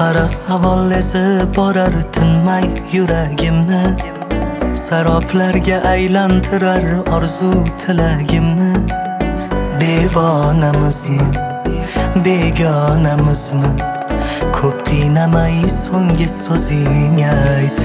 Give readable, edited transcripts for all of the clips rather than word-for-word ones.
Qara savol ezib borar tinmay yuragimni, saroblarga aylantirar orzu tilagimni. Devonamizmi, begonamizmi? Ko'p qiynamay so'nggi so'zing ayt.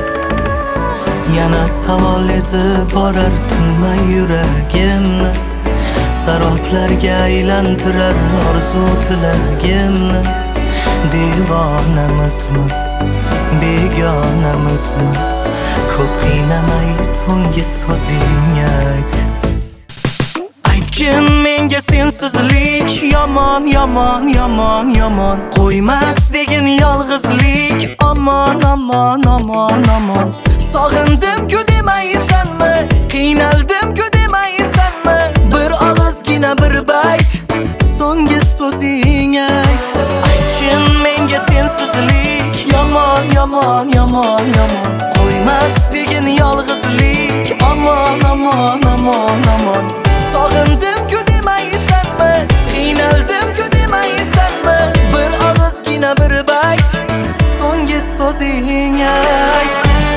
Yana savol ezib borar tinmay yuragimni, saroblarga aylantirar orzu tilagimni. Devonamizmi, begonamizmi? Ko'p qiynamay so'nggi so'zing ayt. Aytgin menga sensizlik yomon, yomon, yomon, yomon. Qo'ymas degin yolg'izlik omon, omon, omon, omon. Sog'indim-ku demaysanmi? Qiynaldim-ku demaysanmi? Bir og'izgina bir bayt so'nggi so'zing ayt. Aytgin menga sensizlik yomon, yomon, yomon, yomon. Qo'ymas degin yolg'izlik omon, omon, omon, omon. Sog'indim-ku demaysanmi? Qiynaldim-ku demaysanmi? Bir og'izgina bir bayt so'nggi so'zing ayt.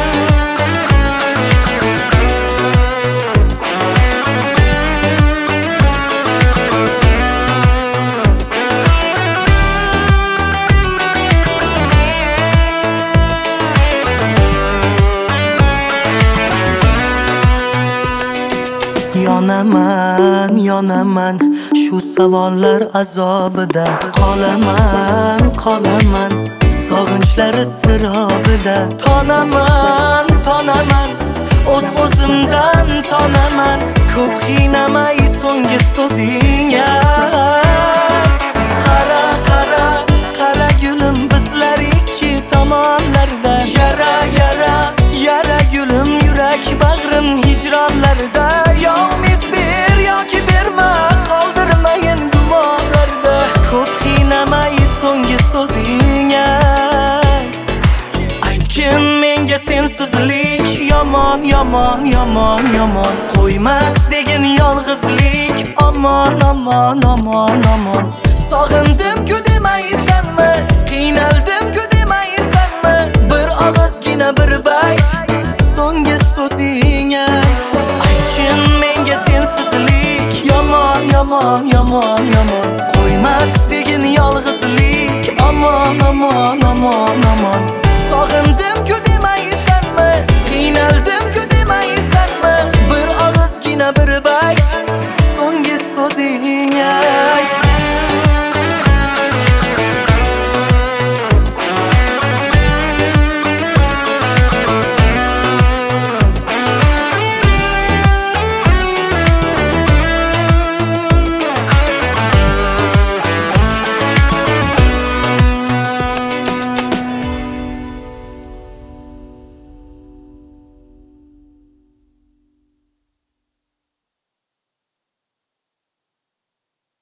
Yonaman, yonaman shu savollar azobida. Qolaman, qolaman sog'inchlar iztirobida. Tonaman, tonaman o'z-o'zimdan tonaman. Ko'p qiynamay so'nggi so'zing ayt. Qara, qara, qara gulim bizlar ikki tomonlarda. Yara, yara, yara gulim yurak bag'rim hijronlarda. Ya umid ber yoki berma, qoldirmayin gumonlarda. Ko'p qiynamay so'nggi so'zing ayt. Aytgin menga sensizlik yomon, yomon, yomon, yomon. Qo'ymas degin yolg'izlik omon, omon, omon, omon. Sog'indim-ku demaysanmi? Qiynaldim-ku demaysanmi? Bir og'izgina bir bayt so'nggi so'zing ayt. Aytgin menga sensizlik yomon, yomon, yomon, yomon. Qo'ymas degin yolg'izlik omon, omon, omon, omon. Sog'indim